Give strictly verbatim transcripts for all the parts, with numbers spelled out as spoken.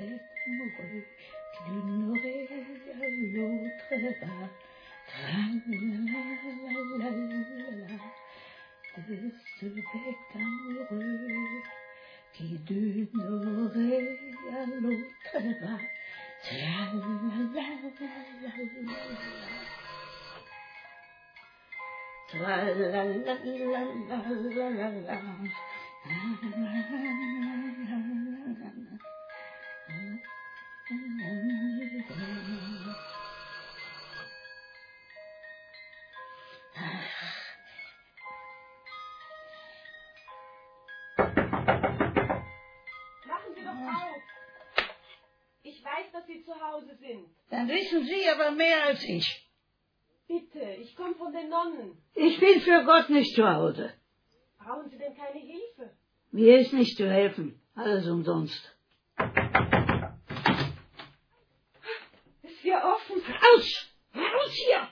bête amoureux qui d'une oreille à l'autre va. Tra-la-la-la-la-la, de ce bec amoureux qui d'une oreille à l'autre va. Tra-la-la-la-la-la, tra-la-la-la-la-la-la. Machen Sie doch auf! Ich weiß, dass Sie zu Hause sind. Dann wissen Sie aber mehr als ich. Bitte, ich komme von den Nonnen. Ich bin für Gott nicht zu Hause. Brauchen Sie denn keine Hilfe? Mir ist nicht zu helfen. Alles umsonst. Ist ja offen. Raus! Raus hier!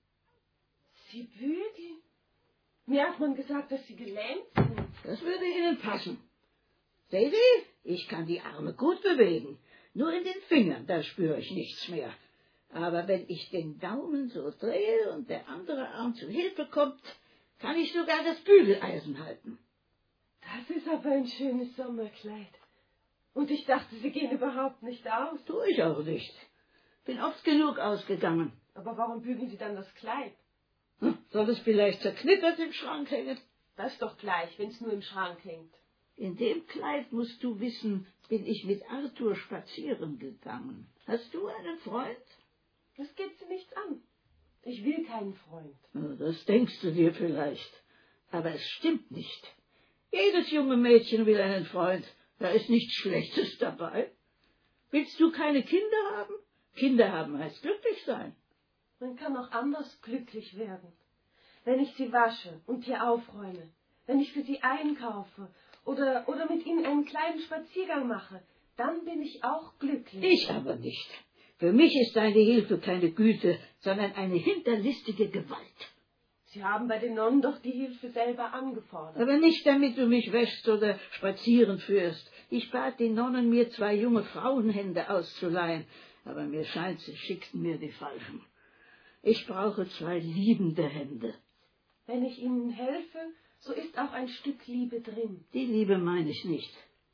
Sibylline? Mir hat man gesagt, dass Sie gelähmt sind. Das würde Ihnen passen. Sehen Sie, ich kann die Arme gut bewegen. Nur in den Fingern, da spüre ich nichts mehr. Aber wenn ich den Daumen so drehe und der andere Arm zu Hilfe kommt, kann ich sogar das Bügeleisen halten. Das ist aber ein schönes Sommerkleid. Und ich dachte, Sie gehen überhaupt nicht aus. Tue ich auch nicht. Bin oft genug ausgegangen. Aber warum bügeln Sie dann das Kleid? Hm, soll es vielleicht zerknittert im Schrank hängen? Das ist doch gleich, wenn es nur im Schrank hängt. In dem Kleid, musst du wissen, bin ich mit Arthur spazieren gegangen. Hast du einen Freund? Das geht Sie nichts an. Ich will keinen Freund. Na, das denkst du dir vielleicht. Aber es stimmt nicht. Jedes junge Mädchen will einen Freund. Da ist nichts Schlechtes dabei. Willst du keine Kinder haben? Kinder haben heißt glücklich sein. Man kann auch anders glücklich werden. Wenn ich sie wasche und hier aufräume, wenn ich für sie einkaufe oder, oder mit ihnen einen kleinen Spaziergang mache, dann bin ich auch glücklich. Ich aber nicht. Für mich ist deine Hilfe keine Güte, sondern eine hinterlistige Gewalt. Sie haben bei den Nonnen doch die Hilfe selber angefordert. Aber nicht, damit du mich wäschst oder spazieren führst. Ich bat die Nonnen, mir zwei junge Frauenhände auszuleihen, aber mir scheint, sie schickten mir die falschen. Ich brauche zwei liebende Hände. Wenn ich Ihnen helfe, so ist auch ein Stück Liebe drin. Die Liebe meine ich nicht.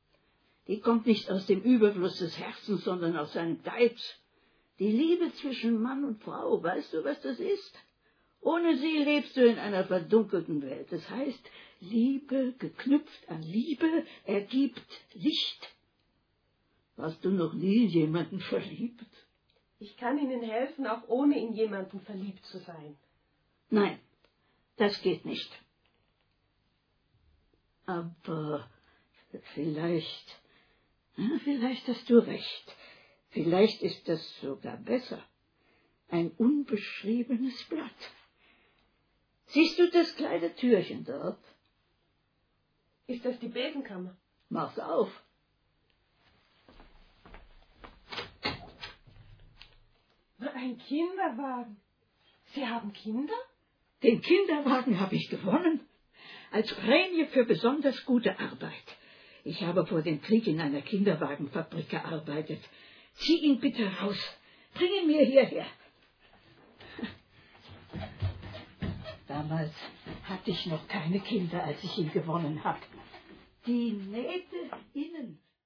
Die kommt nicht aus dem Überfluss des Herzens, sondern aus seinem Geiz. Die Liebe zwischen Mann und Frau, weißt du, was das ist? Ohne sie lebst du in einer verdunkelten Welt. Das heißt, Liebe, geknüpft an Liebe, ergibt Licht. Hast du noch nie jemanden verliebt? Ich kann Ihnen helfen, auch ohne in jemanden verliebt zu sein. Nein, das geht nicht. Aber vielleicht, vielleicht hast du recht. Vielleicht ist das sogar besser. Ein unbeschriebenes Blatt. Siehst du das kleine Türchen dort? Ist das die Besenkammer? Mach's auf. Ein Kinderwagen. Sie haben Kinder? Den Kinderwagen habe ich gewonnen. Als Prämie für besonders gute Arbeit. Ich habe vor dem Krieg in einer Kinderwagenfabrik gearbeitet. Zieh ihn bitte raus. Bring ihn mir hierher. Damals hatte ich noch keine Kinder, als ich ihn gewonnen habe. Die Nähte innen